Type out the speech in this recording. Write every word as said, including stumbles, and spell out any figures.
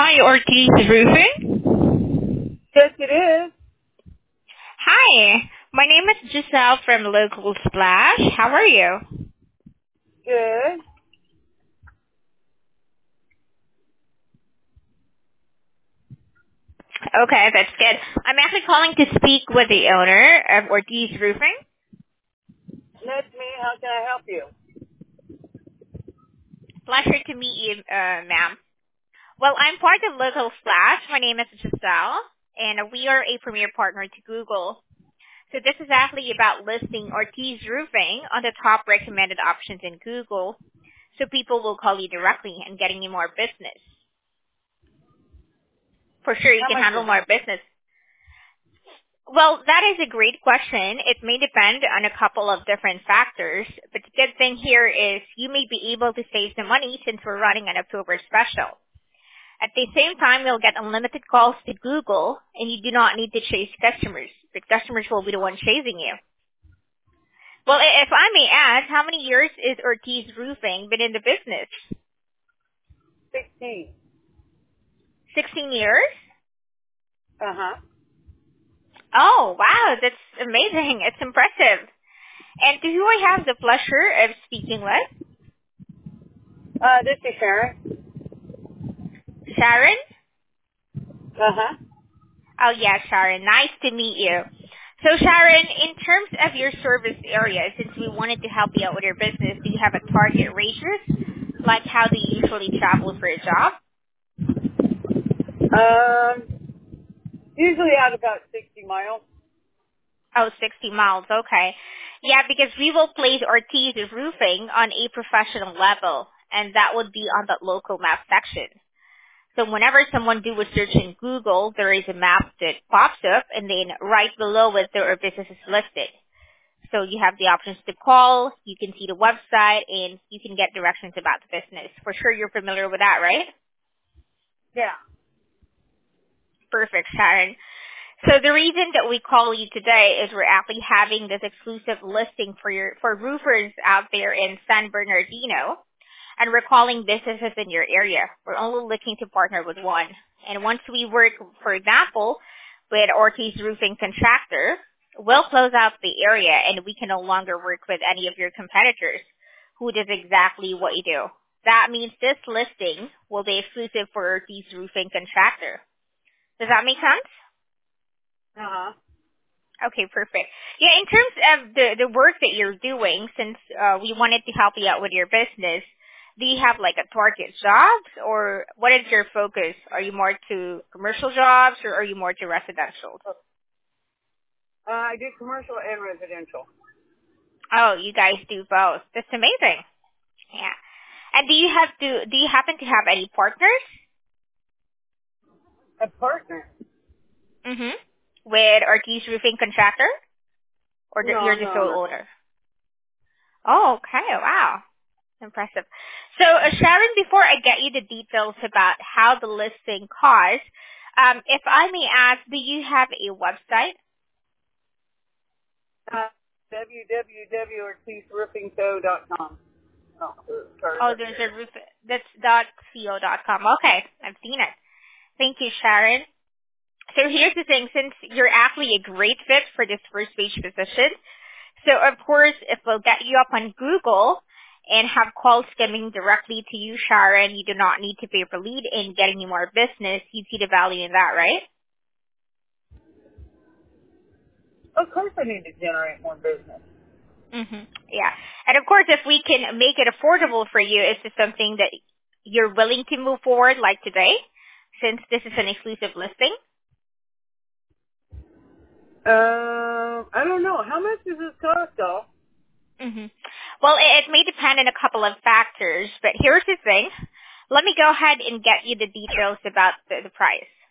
Hi, Ortiz Roofing. Yes, it is. Hi, my name is Giselle from Local Splash. How are you? Good. Okay, that's good. I'm actually calling to speak with the owner of Ortiz Roofing. That's me. How can I help you? Pleasure to meet you, uh, ma'am. Well, I'm part of Local Splash. My name is Giselle, and we are a premier partner to Google. So this is actually about listing Ortiz Roofing on the top recommended options in Google, so people will call you directly and getting you more business. For sure, you How can much handle is it? more business. Well, that is a great question. It may depend on a couple of different factors, but the good thing here is you may be able to save some money since we're running an October special. At the same time, you'll get unlimited calls to Google, and you do not need to chase customers. The customers will be the ones chasing you. Well, i- if I may ask, how many years is Ortiz Roofing been in the business? Sixteen. sixteen years? Uh huh. Oh, wow, that's amazing. It's impressive. And to who I have the pleasure of speaking with? Uh, this is Sharon. Sharon? Uh huh. Oh, yeah, Sharon. Nice to meet you. So, Sharon, in terms of your service area, since we wanted to help you out with your business, do you have a target radius? Like how do you usually travel for a job? Um, usually out about sixty miles. Oh, sixty miles. Okay. Yeah, because we will place Ortiz Roofing on a professional level, and that would be on the local map section. So whenever someone do a search in Google, there is a map that pops up, and then right below it, there are businesses listed. So you have the options to call, you can see the website, and you can get directions about the business. For sure you're familiar with that, right? Yeah. Perfect, Sharon. So the reason that we call you today is we're actually having this exclusive listing for your for roofers out there in San Bernardino, and we're calling businesses in your area. We're only looking to partner with one. And once we work, for example, with Ortiz Roofing Contractor, we'll close out the area and we can no longer work with any of your competitors who does exactly what you do. That means this listing will be exclusive for Ortiz Roofing Contractor. Does that make sense? Uh huh. Okay, perfect. Yeah, in terms of the, the work that you're doing, since uh, we wanted to help you out with your business, do you have like a target jobs, or what is your focus? Are you more to commercial jobs, or are you more to residential? Uh, I do commercial and residential. Oh, you guys do both. That's amazing. Yeah. And do you have to? Do you happen to have any partners? A partner? Mm-hmm. With Ortiz Roofing Contractor, or the, No, you're the no, sole no. owner? Oh, okay. Wow. Impressive. So, uh, Sharon, before I get you the details about how the listing costs, um, if I may ask, do you have a website? Uh, w w w dot ortiz roofing co dot com. Oh, sorry. Oh, there's a roof. That's dot co dot com. Okay, I've seen it. Thank you, Sharon. So here's the thing, since you're actually a great fit for this first page position, so of course, if we'll get you up on Google and have calls coming directly to you, Sharon, you do not need to pay for lead in getting you more business. You see the value in that, right? Of course, I need to generate more business. Mm-hmm. Yeah. And of course, if we can make it affordable for you, is this something that you're willing to move forward like today, since this is an exclusive listing? Uh, I don't know. How much does this cost, though? Mm-hmm. Well, it, it may depend on a couple of factors, but here's the thing. Let me go ahead and get you the details about the, the price.